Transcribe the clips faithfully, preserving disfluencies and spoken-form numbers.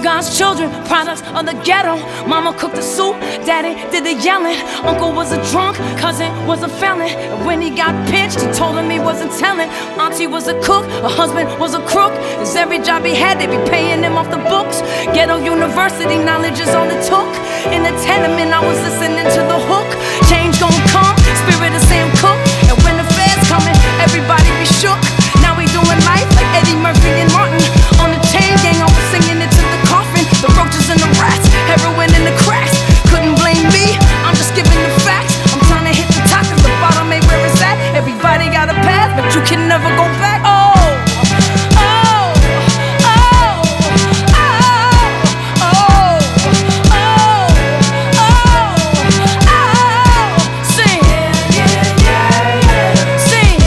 God's children, products of the ghetto. Mama cooked the soup, daddy did the yelling. Uncle was a drunk, cousin was a felon. And when he got pinched, he told him he wasn't telling. Auntie was a cook, her husband was a crook. Cause every job he had, they be paying him off the books. Ghetto university, knowledge is all it took. In the tenement, I was listening to the hook. Change gon' come, spirit of Sam Cooke. And when the feds coming, everybody be shook. Now we doing life like Eddie Murphy and Martin. On the chain gang, I was singing it to the coffin. The roaches and the rats, heroin in the cracks. Couldn't blame me, I'm just giving the facts. I'm trying to hit the top cause the bottom ain't where it's at. Everybody got a path, but you can never go back. Oh, oh, oh, oh, oh, oh, oh, oh. Sing, sing, sing,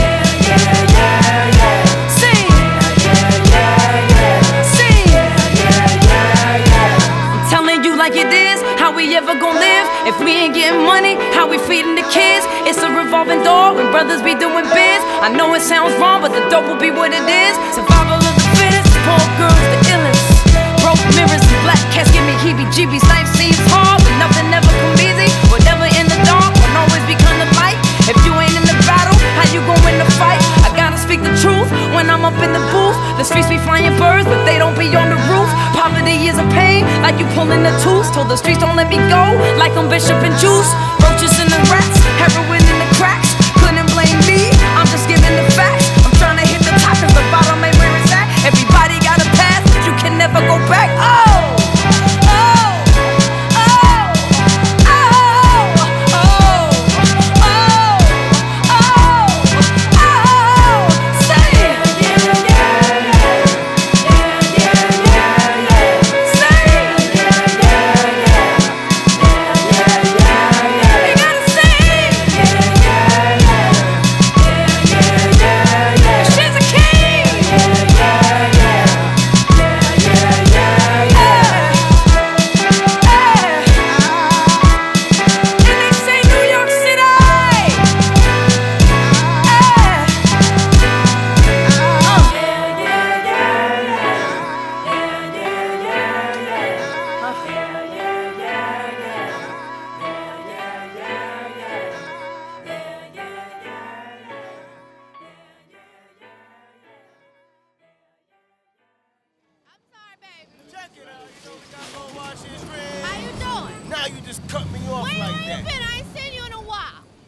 sing. I'm telling you like it is, how we ever gon' live? If we ain't getting money, how we feeding the kids? It's a revolving door when brothers be doing biz. I know it sounds wrong, but the dope will be what it is. Survival of the fittest, poor girls the illest. Broke mirrors and black cats give me heebie-jeebies. Life seems hard, but nothing ever come easy. Whatever in the dark will always become the light. If you ain't in the battle, how you gon' win the fight? I gotta speak the truth when I'm up in the booth. The streets be flying birds, but they don't be on the roof. Poverty is a pain, like you pulling a tooth. Told the streets don't let me go, like I'm Bishop and Juice.